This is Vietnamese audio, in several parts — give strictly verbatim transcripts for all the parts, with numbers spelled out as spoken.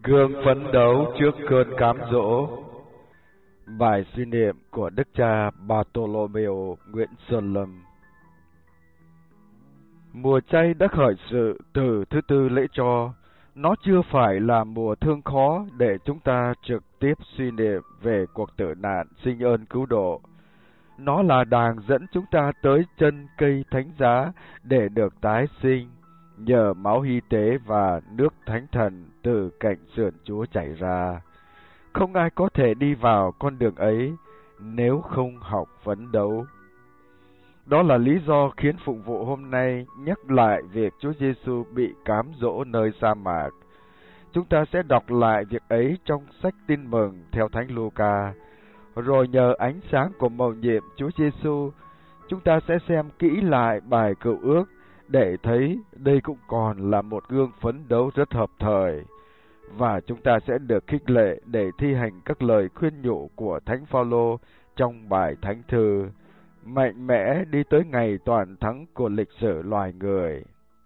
Gương phấn đấu trước cơn cám dỗ. Bài suy niệm của Đức cha Bartolomeo Nguyễn Xuân Lâm. Mùa chay đã khởi sự từ thứ tư lễ cho. Nó chưa phải là mùa thương khó để chúng ta trực tiếp suy niệm về cuộc tử nạn sinh ơn cứu độ. Nó là đàng dẫn chúng ta tới chân cây thánh giá để được tái sinh, nhờ máu hy tế và nước thánh thần từ cạnh sườn Chúa chảy ra. Không ai có thể đi vào con đường ấy nếu không học phấn đấu. Đó là lý do khiến phụng vụ hôm nay nhắc lại việc Chúa Giêsu bị cám dỗ nơi sa mạc. Chúng ta sẽ đọc lại việc ấy trong sách Tin Mừng theo Thánh Luca, rồi nhờ ánh sáng của mầu nhiệm Chúa Giêsu, chúng ta sẽ xem kỹ lại bài Cựu Ước để thấy đây cũng còn là một gương phấn đấu rất hợp thời, và chúng ta sẽ được khích lệ để thi hành các lời khuyên nhủ của Thánh Phaolô trong bài Thánh Thư, mạnh mẽ đi tới ngày toàn thắng của lịch sử loài người.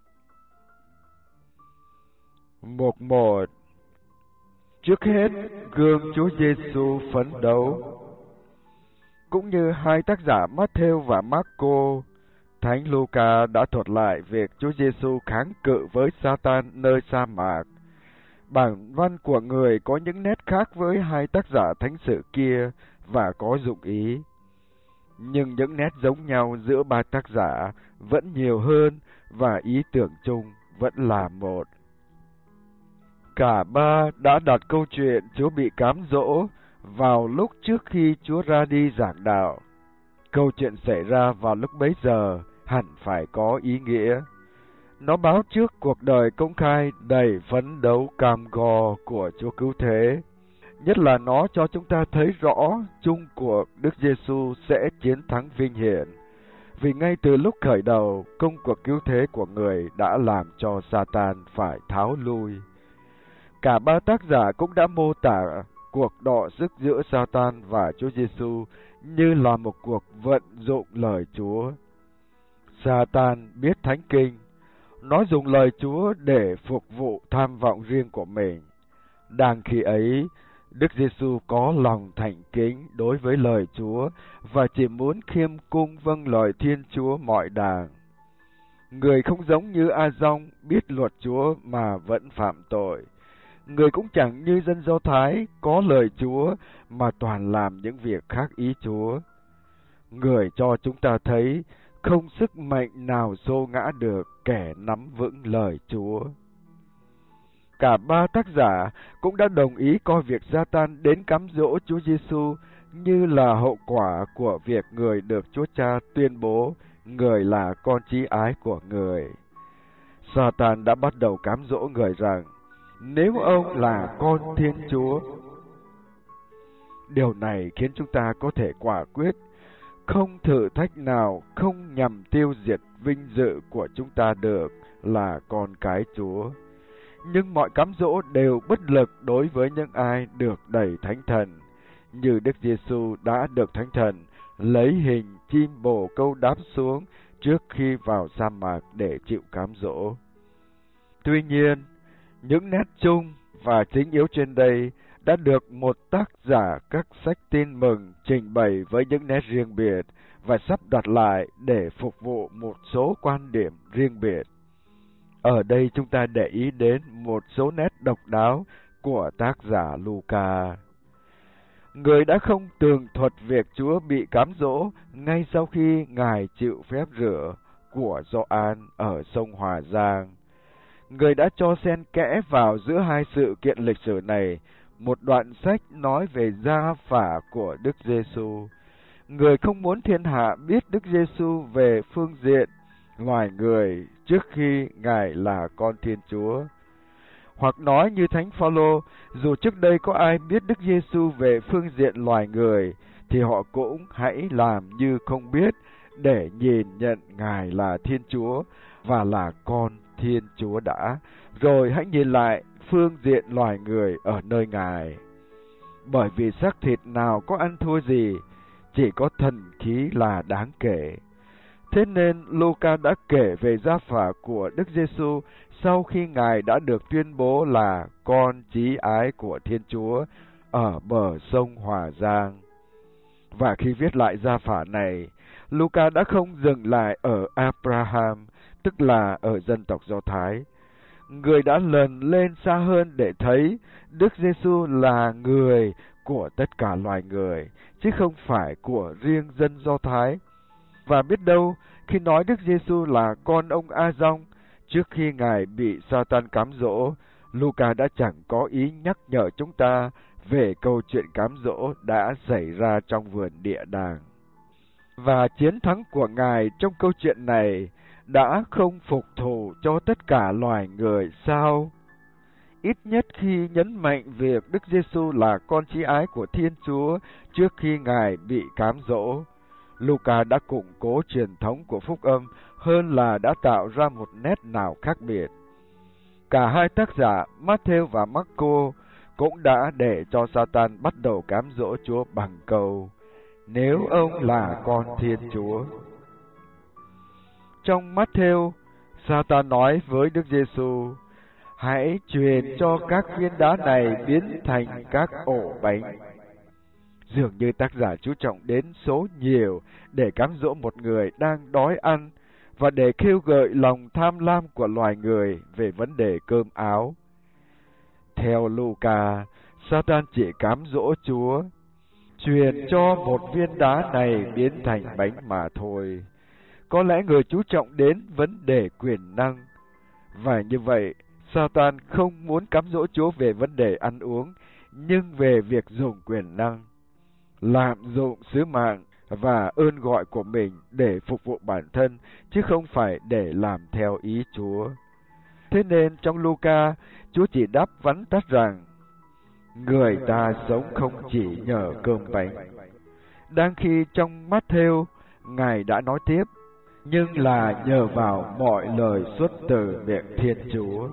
Mục một. Trước hết, gương Chúa Giêsu phấn đấu. Cũng như hai tác giả Matthew và Marco, Thánh Luca đã thuật lại việc Chúa Giêsu kháng cự với Satan nơi sa mạc. Bản văn của người có những nét khác với hai tác giả thánh sử kia và có dụng ý. Nhưng những nét giống nhau giữa ba tác giả vẫn nhiều hơn và ý tưởng chung vẫn là một. Cả ba đã đặt câu chuyện Chúa bị cám dỗ vào lúc trước khi Chúa ra đi giảng đạo. Câu chuyện xảy ra vào lúc bấy giờ hẳn phải có ý nghĩa. Nó báo trước cuộc đời công khai đầy phấn đấu cam go của Chúa Cứu Thế. Nhất là nó cho chúng ta thấy rõ chung cuộc Đức Giêsu sẽ chiến thắng vinh hiển. Vì ngay từ lúc khởi đầu, công cuộc cứu thế của người đã làm cho Satan phải tháo lui. Cả ba tác giả cũng đã mô tả cuộc đọ sức giữa Satan và Chúa Giêsu như là một cuộc vận dụng lời Chúa. Satan biết Thánh Kinh, nó dùng lời Chúa để phục vụ tham vọng riêng của mình. Đang khi ấy, Đức Giêsu có lòng thành kính đối với lời Chúa và chỉ muốn khiêm cung vâng lời Thiên Chúa mọi đàng. Người không giống như A-dong biết luật Chúa mà vẫn phạm tội. Người cũng chẳng như dân Do Thái có lời Chúa mà toàn làm những việc khác ý Chúa. Người cho chúng ta thấy không sức mạnh nào xô ngã được kẻ nắm vững lời Chúa. Cả ba tác giả cũng đã đồng ý coi việc Satan đến cám dỗ Chúa Giêsu như là hậu quả của việc người được Chúa Cha tuyên bố người là con chí ái của người. Satan đã bắt đầu cám dỗ người rằng nếu ông là con Thiên Chúa. Điều này khiến chúng ta có thể quả quyết không thử thách nào không nhằm tiêu diệt vinh dự của chúng ta được là con cái Chúa. Nhưng mọi cám dỗ đều bất lực đối với những ai được đầy Thánh Thần, như Đức Giêsu đã được Thánh Thần lấy hình chim bồ câu đáp xuống trước khi vào sa mạc để chịu cám dỗ. Tuy nhiên, những nét chung và chính yếu trên đây đã được một tác giả các sách Tin Mừng trình bày với những nét riêng biệt và sắp đặt lại để phục vụ một số quan điểm riêng biệt. Ở đây chúng ta để ý đến một số nét độc đáo của tác giả Luca. Người đã không tường thuật việc Chúa bị cám dỗ ngay sau khi Ngài chịu phép rửa của Gioan ở sông Hòa Giang. Người đã cho xen kẽ vào giữa hai sự kiện lịch sử này một đoạn sách nói về gia phả của Đức Giêsu. Người không muốn thiên hạ biết Đức Giêsu về phương diện loài người trước khi Ngài là con Thiên Chúa. Hoặc nói như Thánh Phaolô, dù trước đây có ai biết Đức Giêsu về phương diện loài người, thì họ cũng hãy làm như không biết để nhìn nhận Ngài là Thiên Chúa và là con Thiên Chúa đã, rồi hãy nhìn lại phương diện loài người ở nơi Ngài. Bởi vì xác thịt nào có ăn thua gì, chỉ có thần khí là đáng kể. Thế nên Luca đã kể về gia phả của Đức Giêsu sau khi Ngài đã được tuyên bố là con chí ái của Thiên Chúa ở bờ sông Hòa Giang. Và khi viết lại gia phả này, Luca đã không dừng lại ở Abraham, tức là ở dân tộc Do Thái. Người đã lần lên xa hơn để thấy Đức Giêsu là người của tất cả loài người, chứ không phải của riêng dân Do Thái. Và biết đâu, khi nói Đức Giêsu là con ông A-dong, trước khi Ngài bị Sa-tan cám dỗ, Luca đã chẳng có ý nhắc nhở chúng ta về câu chuyện cám dỗ đã xảy ra trong vườn địa đàng. Và chiến thắng của Ngài trong câu chuyện này đã không phục thù cho tất cả loài người sao? Ít nhất khi nhấn mạnh việc Đức Giêsu là con chí ái của Thiên Chúa trước khi Ngài bị cám dỗ, Luca đã củng cố truyền thống của phúc âm hơn là đã tạo ra một nét nào khác biệt. Cả hai tác giả Matthew và Marco cũng đã để cho Sa-tan bắt đầu cám dỗ Chúa bằng câu: nếu ông là con Thiên Chúa. Trong Matthew, Sa-tan nói với Đức Giêsu: hãy truyền cho các viên đá này biến thành các ổ bánh. Dường như tác giả chú trọng đến số nhiều để cám dỗ một người đang đói ăn và để khêu gợi lòng tham lam của loài người về vấn đề cơm áo. Theo Luca, Sa-tan chỉ cám dỗ Chúa: truyền cho một viên đá này biến thành bánh mà thôi. Có lẽ người chú trọng đến vấn đề quyền năng. Và như vậy, Sa-tan không muốn cám dỗ Chúa về vấn đề ăn uống, nhưng về việc dùng quyền năng, lạm dụng sứ mạng và ơn gọi của mình để phục vụ bản thân, chứ không phải để làm theo ý Chúa. Thế nên trong Luca, Chúa chỉ đáp vắn tắt rằng: người ta sống không chỉ nhờ cơm bánh. Đang khi trong Matthew, Ngài đã nói tiếp: nhưng là nhờ vào mọi lời xuất từ miệng Thiên Chúa.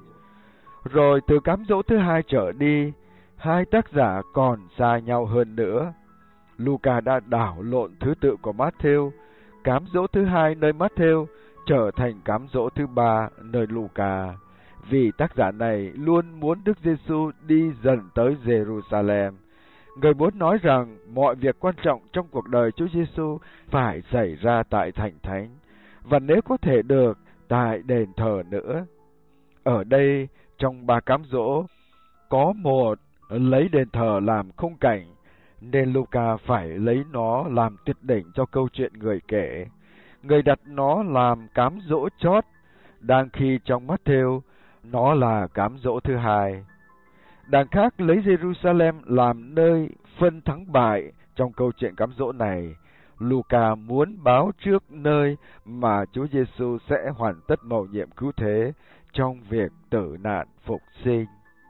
Rồi từ cám dỗ thứ hai trở đi, hai tác giả còn xa nhau hơn nữa. Luca đã đảo lộn thứ tự của Matthew, cám dỗ thứ hai nơi Matthew trở thành cám dỗ thứ ba nơi Luca, vì tác giả này luôn muốn Đức Giêsu đi dần tới Jerusalem. Người muốn nói rằng mọi việc quan trọng trong cuộc đời Chúa Giêsu phải xảy ra tại thành thánh, và nếu có thể được, tại đền thờ nữa. Ở đây, trong ba cám dỗ, có một lấy đền thờ làm khung cảnh, nên Luca phải lấy nó làm tuyệt đỉnh cho câu chuyện người kể. Người đặt nó làm cám dỗ chót, đang khi trong Matthew, nó là cám dỗ thứ hai. Đằng khác lấy Jerusalem làm nơi phân thắng bại trong câu chuyện cám dỗ này. Luca muốn báo trước nơi mà Chúa Giêsu sẽ hoàn tất mầu nhiệm cứu thế trong việc tử nạn phục sinh.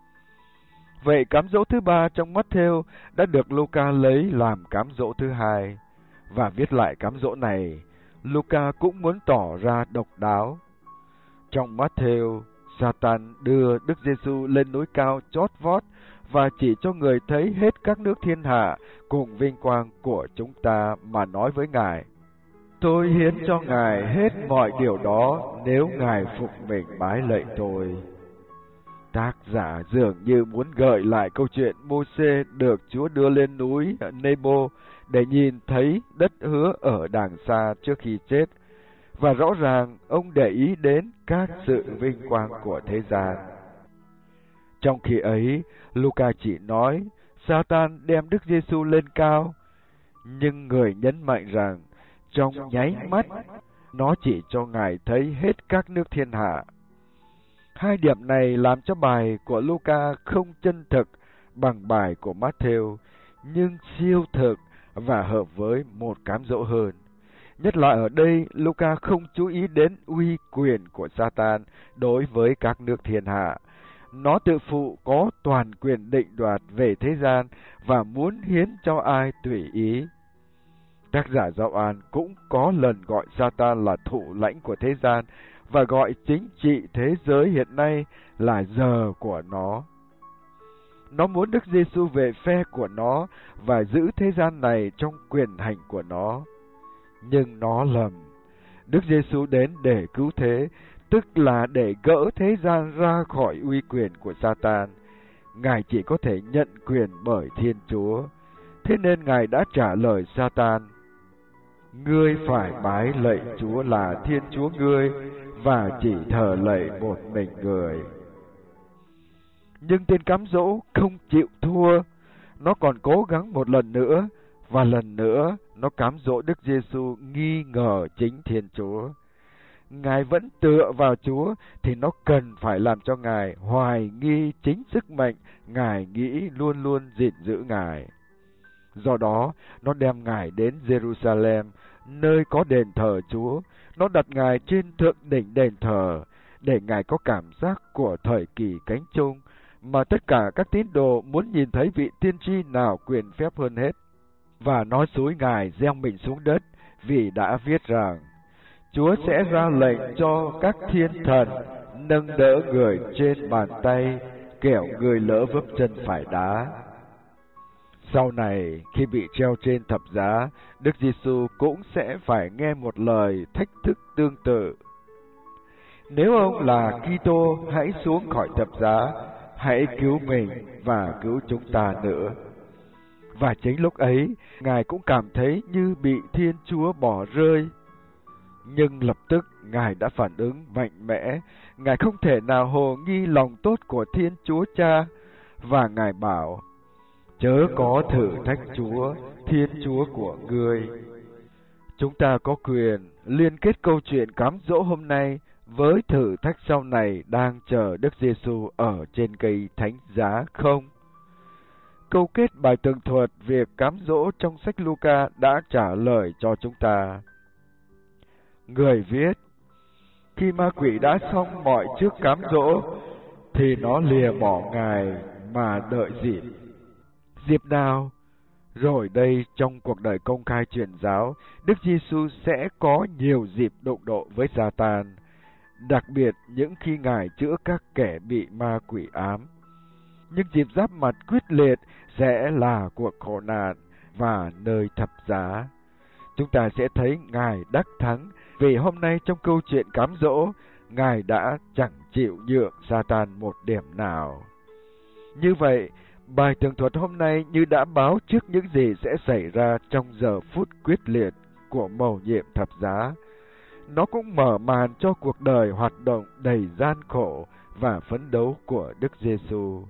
Vậy cám dỗ thứ ba trong Matthew đã được Luca lấy làm cám dỗ thứ hai, và viết lại cám dỗ này, Luca cũng muốn tỏ ra độc đáo. Trong Matthew, Sa-tan đưa Đức Giêsu lên núi cao chót vót và chỉ cho người thấy hết các nước thiên hạ cùng vinh quang của chúng ta mà nói với Ngài: tôi hiến cho Ngài hết mọi điều đó nếu Ngài phục mình bái lạy tôi. Tác giả dường như muốn gợi lại câu chuyện Mô-sê được Chúa đưa lên núi Nebo để nhìn thấy đất hứa ở đàng xa trước khi chết, và rõ ràng ông để ý đến các sự vinh quang của thế gian. Trong khi ấy, Luca chỉ nói Sa-tan đem Đức Giêsu lên cao, nhưng người nhấn mạnh rằng trong nháy mắt, nó chỉ cho Ngài thấy hết các nước thiên hạ. Hai điểm này làm cho bài của Luca không chân thực bằng bài của Matthew, nhưng siêu thực và hợp với một cám dỗ hơn. Nhất là ở đây, Luca không chú ý đến uy quyền của Sa-tan đối với các nước thiên hạ. Nó tự phụ có toàn quyền định đoạt về thế gian và muốn hiến cho ai tùy ý. Tác giả Gioan cũng có lần gọi Sa-tan là thủ lãnh của thế gian và gọi chính trị thế giới hiện nay là giờ của nó. Nó muốn Đức Giêsu về phe của nó và giữ thế gian này trong quyền hành của nó. Nhưng nó lầm. Đức Giêsu đến để cứu thế, tức là để gỡ thế gian ra khỏi uy quyền của Sa-tan. Ngài chỉ có thể nhận quyền bởi Thiên Chúa. Thế nên Ngài đã trả lời Sa-tan: Ngươi phải bái lạy Chúa là Thiên Chúa ngươi và chỉ thờ lạy một mình Người. Nhưng tên cám dỗ không chịu thua, nó còn cố gắng một lần nữa, và lần nữa nó cám dỗ Đức Giêsu nghi ngờ chính Thiên Chúa. Ngài vẫn tựa vào Chúa thì nó cần phải làm cho Ngài hoài nghi chính sức mạnh Ngài nghĩ luôn luôn gìn giữ Ngài. Do đó, nó đem Ngài đến Jerusalem, nơi có đền thờ Chúa. Nó đặt Ngài trên thượng đỉnh đền thờ, để Ngài có cảm giác của thời kỳ cánh chung, mà tất cả các tín đồ muốn nhìn thấy vị tiên tri nào quyền phép hơn hết. Và nó xúi Ngài gieo mình xuống đất, vì đã viết rằng: Chúa sẽ ra lệnh cho các thiên thần nâng đỡ người trên bàn tay, kẻo người lỡ vấp chân phải đá. Sau này, khi bị treo trên thập giá, Đức Giêsu cũng sẽ phải nghe một lời thách thức tương tự. Nếu ông là Kitô, hãy xuống khỏi thập giá, hãy cứu mình và cứu chúng ta nữa. Và chính lúc ấy, Ngài cũng cảm thấy như bị Thiên Chúa bỏ rơi. Nhưng lập tức Ngài đã phản ứng mạnh mẽ. Ngài không thể nào hồ nghi lòng tốt của Thiên Chúa Cha, và Ngài bảo: Chớ có thử thách Chúa, Thiên Chúa của ngươi. Chúng ta có quyền liên kết câu chuyện cám dỗ hôm nay với thử thách sau này đang chờ Đức Giêsu ở trên cây thánh giá không? Câu kết bài tường thuật việc cám dỗ trong sách Luca đã trả lời cho chúng ta. Người viết: Khi ma quỷ đã xong mọi trước cám dỗ, thì nó lìa bỏ Ngài mà đợi dịp. Dịp nào? Rồi đây, trong cuộc đời công khai truyền giáo, Đức Giêsu sẽ có nhiều dịp đụng độ với Sa-tan, đặc biệt những khi Ngài chữa các kẻ bị ma quỷ ám. Nhưng dịp giáp mặt quyết liệt sẽ là cuộc khổ nạn và nơi thập giá. Chúng ta sẽ thấy Ngài đắc thắng, vì hôm nay trong câu chuyện cám dỗ, Ngài đã chẳng chịu nhượng Sa-tan một điểm nào. Như vậy, bài tường thuật hôm nay như đã báo trước những gì sẽ xảy ra trong giờ phút quyết liệt của mầu nhiệm thập giá. Nó cũng mở màn cho cuộc đời hoạt động đầy gian khổ và phấn đấu của Đức Giêsu.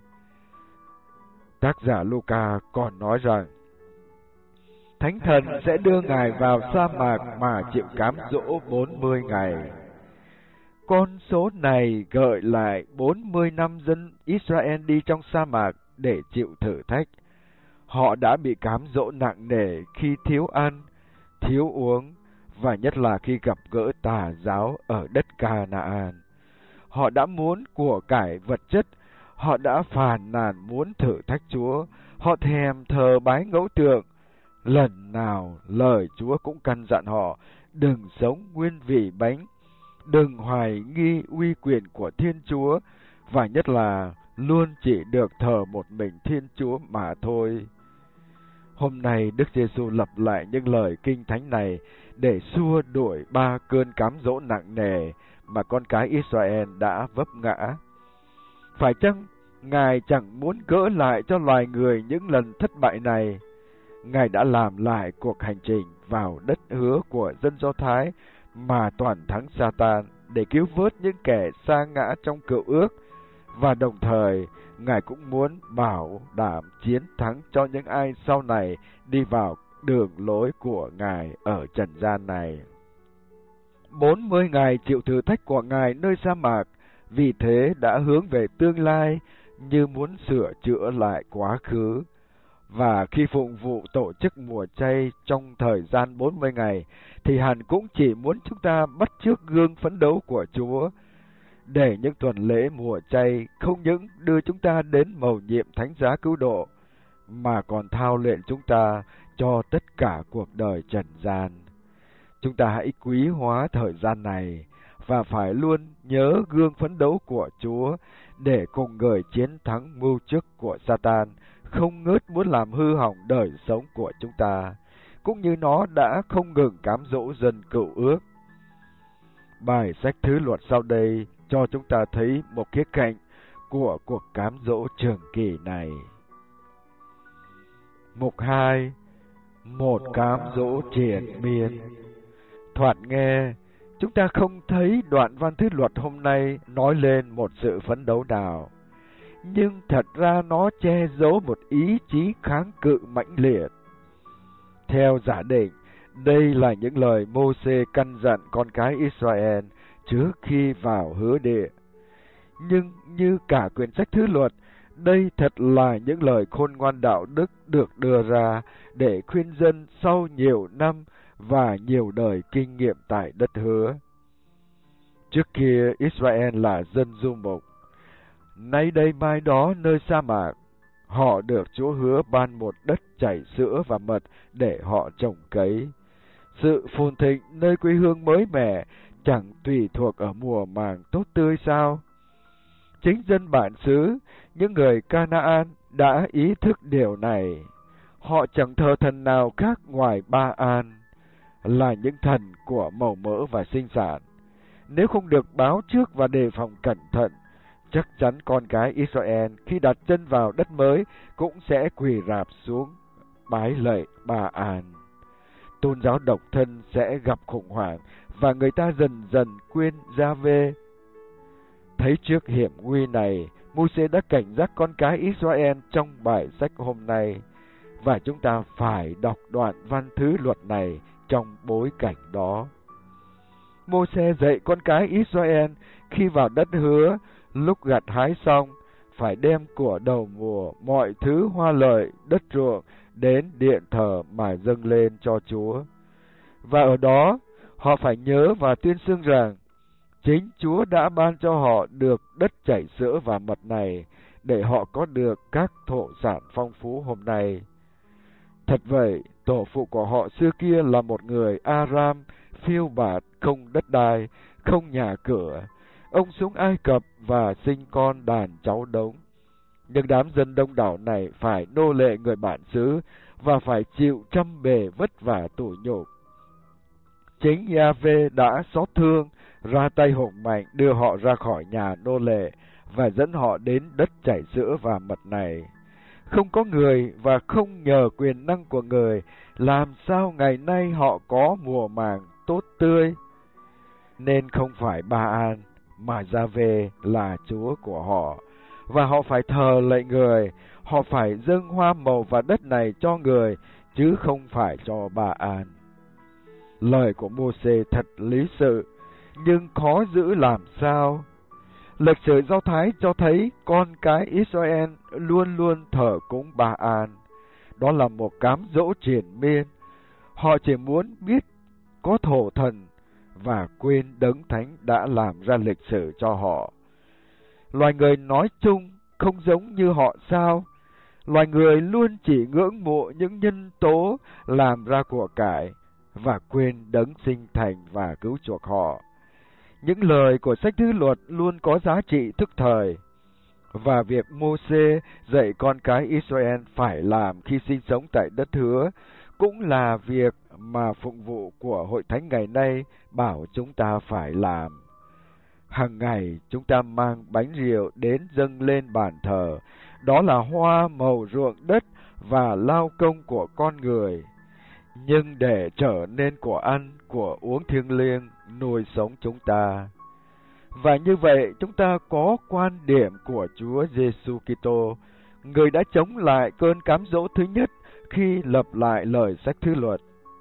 Tác giả Luca còn nói rằng: Thánh thần sẽ đưa Ngài vào sa mạc mà chịu cám dỗ bốn mươi ngày. Con số này gợi lại bốn mươi năm dân Israel đi trong sa mạc để chịu thử thách. Họ đã bị cám dỗ nặng nề khi thiếu ăn, thiếu uống, và nhất là khi gặp gỡ tà giáo ở đất Ca-na-an. Họ đã muốn của cải vật chất, họ đã phàn nàn muốn thử thách Chúa, họ thèm thờ bái ngẫu tượng. Lần nào lời Chúa cũng căn dặn họ đừng sống nguyên vị bánh, đừng hoài nghi uy quyền của Thiên Chúa, và nhất là luôn chỉ được thờ một mình Thiên Chúa mà thôi. Hôm nay Đức Giêsu lặp lại những lời kinh thánh này để xua đuổi ba cơn cám dỗ nặng nề mà con cái Israel đã vấp ngã. Phải chăng Ngài chẳng muốn gỡ lại cho loài người những lần thất bại này? Ngài đã làm lại cuộc hành trình vào đất hứa của dân Do Thái mà toàn thắng Sa-tan để cứu vớt những kẻ sa ngã trong cựu ước, và đồng thời Ngài cũng muốn bảo đảm chiến thắng cho những ai sau này đi vào đường lối của Ngài ở trần gian này. bốn mươi ngày chịu thử thách của Ngài nơi sa mạc, vì thế đã hướng về tương lai như muốn sửa chữa lại quá khứ. Và khi phụng vụ tổ chức mùa chay trong thời gian bốn mươi ngày, thì hẳn cũng chỉ muốn chúng ta bắt chước gương phấn đấu của Chúa, để những tuần lễ mùa chay không những đưa chúng ta đến mầu nhiệm thánh giá cứu độ, mà còn thao luyện chúng ta cho tất cả cuộc đời trần gian. Chúng ta hãy quý hóa thời gian này, và phải luôn nhớ gương phấn đấu của Chúa, để cùng người chiến thắng mưu trước của Sa-tan không ngớt muốn làm hư hỏng đời sống của chúng ta, cũng như nó đã không ngừng cám dỗ dân cựu ước. Bài sách Thứ Luật sau đây cho chúng ta thấy một khía cạnh của cuộc cám dỗ trường kỳ này. Mục hai. Một cám dỗ triền miên. Thoạt nghe, chúng ta không thấy đoạn văn Thứ Luật hôm nay nói lên một sự phấn đấu nào, nhưng thật ra nó che giấu một ý chí kháng cự mãnh liệt. Theo giả định, đây là những lời Mô-sê căn dặn con cái Israel trước khi vào hứa địa. Nhưng như cả quyển sách Thứ Luật, đây thật là những lời khôn ngoan đạo đức được đưa ra để khuyên dân sau nhiều năm và nhiều đời kinh nghiệm tại đất hứa. Trước kia Israel là dân du mục, nay đây mai đó nơi sa mạc, họ được Chúa hứa ban một đất chảy sữa và mật để họ trồng cấy. Sự phồn thịnh nơi quê hương mới mẻ chẳng tùy thuộc ở mùa màng tốt tươi sao? Chính dân bản xứ, những người Canaan đã ý thức điều này. Họ chẳng thờ thần nào khác ngoài Ba-an, là những thần của màu mỡ và sinh sản. Nếu không được báo trước và đề phòng cẩn thận, chắc chắn con cái Israel khi đặt chân vào đất mới cũng sẽ quỳ rạp xuống bái lạy Ba-an. Tôn giáo độc thân sẽ gặp khủng hoảng và người ta dần dần quên Gia-vê. Thấy trước hiểm nguy này, Mô-sê đã cảnh giác con cái Israel trong bài sách hôm nay, và chúng ta phải đọc đoạn văn Thứ Luật này trong bối cảnh đó. Mô-sê dạy con cái Israel khi vào đất hứa, lúc gặt hái xong, phải đem của đầu mùa mọi thứ hoa lợi, đất ruộng đến điện thờ mà dâng lên cho Chúa. Và ở đó, họ phải nhớ và tuyên xưng rằng, chính Chúa đã ban cho họ được đất chảy sữa và mật này, để họ có được các thổ sản phong phú hôm nay. Thật vậy, tổ phụ của họ xưa kia là một người Aram, phiêu bạt, không đất đai, không nhà cửa. Ông xuống Ai Cập và sinh con đàn cháu đống. Nhưng đám dân đông đảo này phải nô lệ người bản xứ và phải chịu trăm bề vất vả tủi nhục. Chính Gia-vê đã xót thương, ra tay hùng mạnh đưa họ ra khỏi nhà nô lệ và dẫn họ đến đất chảy sữa và mật này. Không có người và không nhờ quyền năng của người, làm sao ngày nay họ có mùa màng tốt tươi? Nên không phải Ba-an, mà Gia-vê là Chúa của họ, và họ phải thờ lạy người, họ phải dâng hoa màu và đất này cho người, chứ không phải cho Ba-an. Lời của Mô-sê thật lý sự, nhưng khó giữ làm sao? Lịch sử Do Thái cho thấy con cái Israel luôn luôn thờ cúng Ba-an. Đó là một cám dỗ triền miên. Họ chỉ muốn biết có thổ thần và quên đấng thánh đã làm ra lịch sử cho họ. Loài người nói chung không giống như họ sao? Loài người luôn chỉ ngưỡng mộ những nhân tố làm ra của cải và quên đấng sinh thành và cứu chuộc họ. Những lời của sách Thứ Luật luôn có giá trị thức thời, và việc Mô-sê dạy con cái Israel phải làm khi sinh sống tại đất hứa cũng là việc mà phụng vụ của Hội Thánh ngày nay bảo chúng ta phải làm. Hằng ngày chúng ta mang bánh rượu đến dâng lên bàn thờ, đó là hoa màu ruộng đất và lao công của con người, nhưng để trở nên của ăn, của uống thiêng liêng, nuôi sống chúng ta. Và như vậy chúng ta có quan điểm của Chúa Giêsu Kitô, người đã chống lại cơn cám dỗ thứ nhất khi lập lại lời sách Thứ Luật.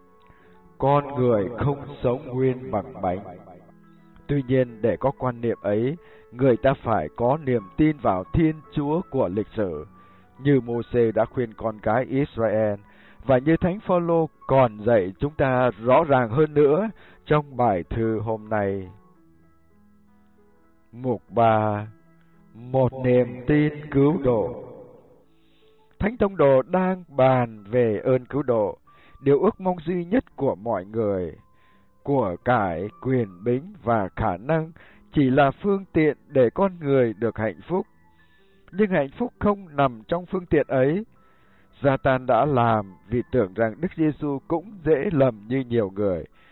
Con người không sống nguyên bằng bánh. Tuy nhiên, để có quan niệm ấy, người ta phải có niềm tin vào Thiên Chúa của lịch sử, như Mô-sê đã khuyên con cái Israel, và như Thánh Phaolô còn dạy chúng ta rõ ràng hơn nữa trong bài thư hôm nay. Mục ba. Một niềm tin cứu độ. Thánh Tông Đồ đang bàn về ơn cứu độ, điều ước mong duy nhất của mọi người. Của cải, quyền bính và khả năng chỉ là phương tiện để con người được hạnh phúc. Nhưng hạnh phúc không nằm trong phương tiện ấy. Gia-tan đã làm vì tưởng rằng Đức Giêsu cũng dễ lầm như nhiều người.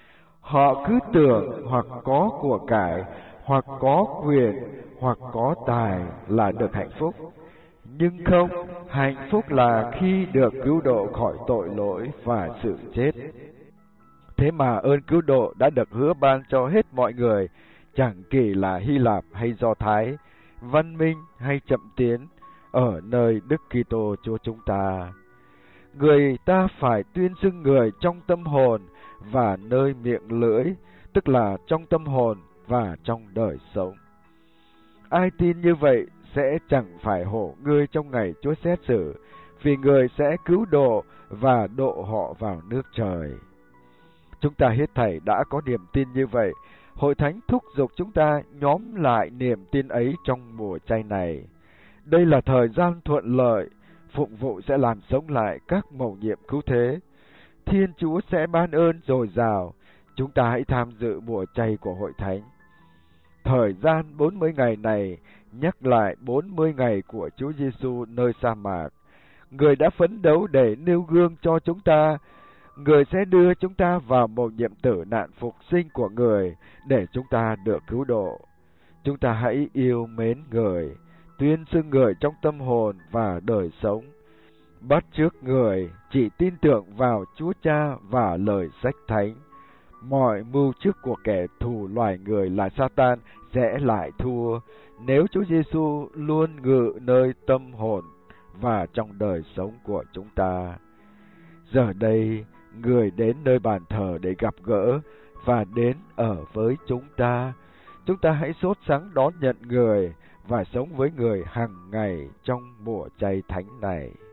Họ cứ tưởng hoặc có của cải, hoặc có quyền, hoặc có tài là được hạnh phúc. Nhưng không, hạnh phúc là khi được cứu độ khỏi tội lỗi và sự chết. Thế mà ơn cứu độ đã được hứa ban cho hết mọi người, chẳng kể là Hy Lạp hay Do Thái, văn minh hay chậm tiến, ở nơi Đức Kitô Chúa chúng ta. Người ta phải tuyên xưng người trong tâm hồn và nơi miệng lưỡi, tức là trong tâm hồn và trong đời sống. Ai tin như vậy sẽ chẳng phải hổ ngươi trong ngày Chúa xét xử, vì người sẽ cứu độ và độ họ vào nước trời. Chúng ta hết thảy đã có niềm tin như vậy. Hội Thánh thúc giục chúng ta nhóm lại niềm tin ấy trong mùa chay này. Đây là thời gian thuận lợi, phụng vụ sẽ làm sống lại các mầu nhiệm cứu thế. Thiên Chúa sẽ ban ơn dồi dào. Chúng ta hãy tham dự mùa chay của Hội Thánh. Thời gian bốn mươi ngày này nhắc lại bốn mươi ngày của Chúa Giêsu nơi sa mạc. Người đã phấn đấu để nêu gương cho chúng ta. Người sẽ đưa chúng ta vào một nhiệm tử nạn phục sinh của Người để chúng ta được cứu độ. Chúng ta hãy yêu mến Người, tuyên xưng Người trong tâm hồn và đời sống. Bắt chước Người, chỉ tin tưởng vào Chúa Cha và lời sách Thánh. Mọi mưu trước của kẻ thù loài người là Sa-tan sẽ lại thua nếu Chúa Giêsu luôn ngự nơi tâm hồn và trong đời sống của chúng ta. Giờ đây, Người đến nơi bàn thờ để gặp gỡ và đến ở với chúng ta. Chúng ta hãy sốt sắng đón nhận Người và sống với Người hàng ngày trong mùa chay thánh này.